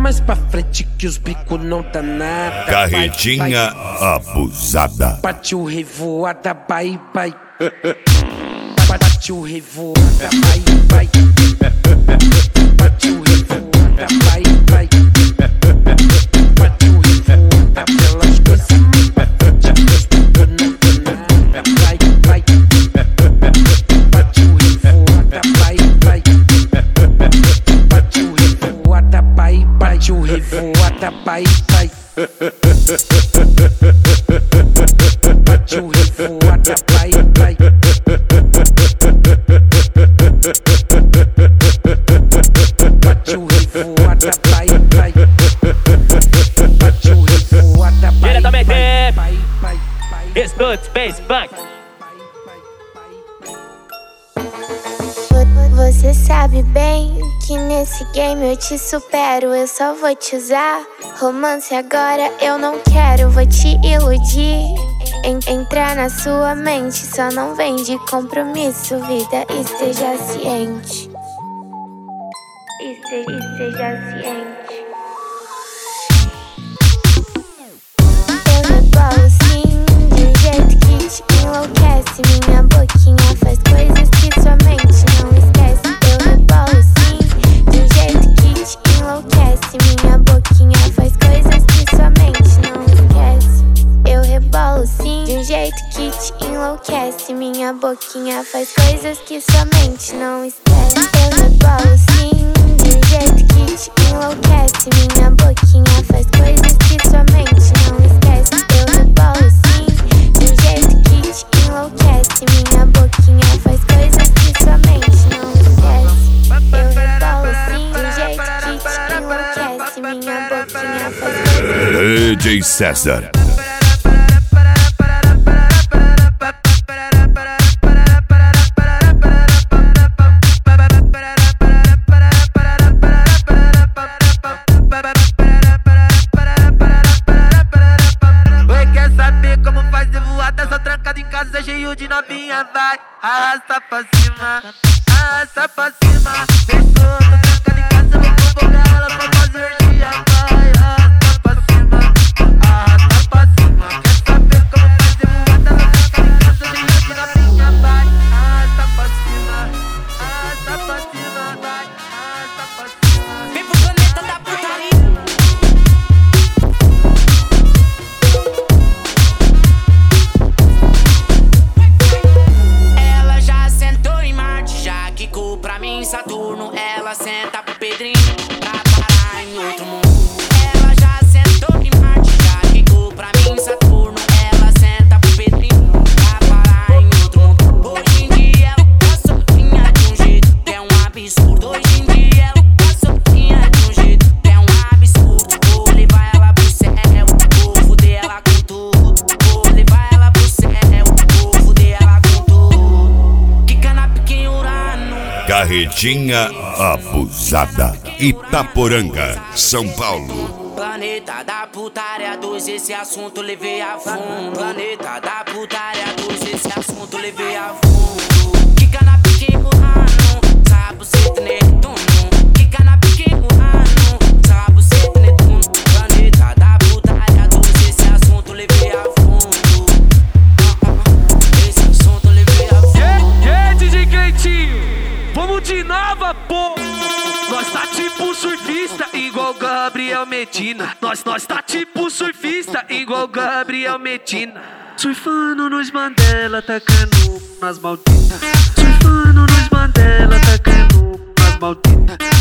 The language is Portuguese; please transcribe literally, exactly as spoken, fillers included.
mais pra frente que os bicos não tá nada. Carretinha abusada. Bate o revoada, vai, vai. Bate o revoada, vai, vai. Bate o revoada, vai, vai. Bate o revoada pelas coisas mais pra frente que os bicos não tá nada. Vai, vai. Bate o revoada, vai, vai. Bate o revoada, vai, bate o revoada, vai, vai. Bate o revoada, vai, vai. Bate o revoada, vai, vai. Bate o revoada, vai, diretamente, vai, vai, vai. escute, Space Funk. Você sabe bem que nesse game eu te supero. Eu só vou te usar. Romance agora eu não quero, vou te iludir. En entrar na sua mente, só não vem de compromisso. Vida, esteja ciente. Este esteja ciente. Eu rebolo sim, de um jeito que te enlouquece. Minha boquinha faz coisas que sua mente não esquece. Eu rebolo sim, de um jeito que te enlouquece. Minha boquinha faz coisas que sua mente não esquece. Eu rebolo sim, de um jeito que te enlouquece. Minha boquinha faz coisas que sua mente não esquece. Eu rebolo sim, de um jeito que te enlouquece. Minha boquinha faz coisas que sua mente não esquece. Eu rebolo sim, de um jeito que te enlouquece. Minha boquinha faz coisas que sua mente não esquece. Eu rebolo sim, de um jeito que te enlouquece. Minha boquinha faz coisas. D J César. Cheio de novinha, vai, arrasta pra cima, arrasta pra cima. Pensou, tô trancada em casa, vou convocar ela pra fazer dia, vai, arrasta pra cima, arrasta pra cima. Quer saber como fazer voada? Ela trancada em casa, cheio de novinha, vai, arrasta pra cima, arrasta pra cima, vai, arrasta pra cima. Vem pro planeta da putaria. Pra mim, Saturno, ela senta pro Pedrinho pra parar em outro mundo. Ela já sentou em Marte, já quicou pra mim, Saturno. Ela senta pro Pedrinho pra parar em outro mundo. Hoje em dia ela tá sozinha de um jeito que é um absurdo. Hoje em dia ela tá sozinha de um jeito que é um absurdo. Vou levar ela pro céu, vou fuder ela com tudo. Vou levar ela pro céu, vou fuder ela com tudo. Quica na piquinha Urano. Carretinha abusada. Itaporanga, São Paulo. Planeta da putaria dois, esse assunto levei a fundo. Planeta da putaria dois, esse assunto levei a fundo. Quica na pique Urano, sabe você tem Netuno. Quica na pique Urano, sabe você tem Netuno. Planeta da putaria dois, esse assunto levei a fundo. Esse assunto levei a fundo. Yeah, yeah, D J Cleitinho, vamos de nova, pô! Nós tá tipo surfista, igual Gabriel Medina. Nós, nós tá tipo surfista, igual Gabriel Medina. Surfando nos Mandela, tacando nas Maldinas. Surfando nos Mandela, tacando nas Maldinas.